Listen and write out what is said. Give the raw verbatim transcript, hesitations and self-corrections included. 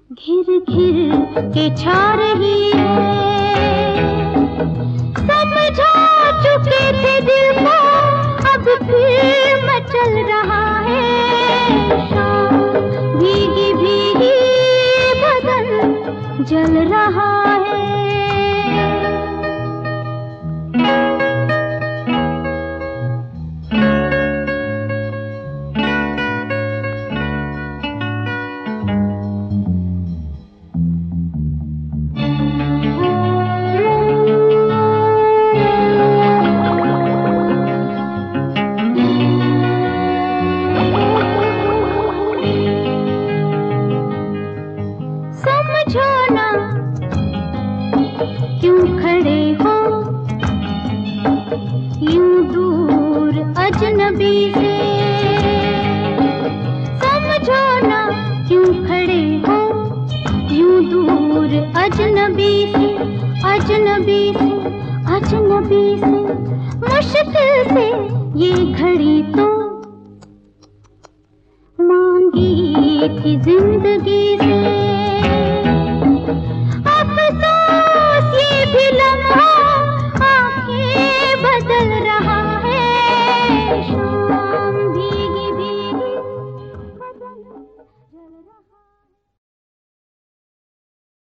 घिर घिर के छा रही है। समझा चुके थे दिल को, अब फिर मचल रहा है। शाम भीगी भीगी बदन जल रहा है। समझो ना क्यों खड़े हो यूं दूर अजनबी से। समझो ना क्यों खड़े हो यूं दूर अजनबी से। अजनबी से अजनबी से मुश्किल से ये घड़ी तो मांगी थी जिंदगी से।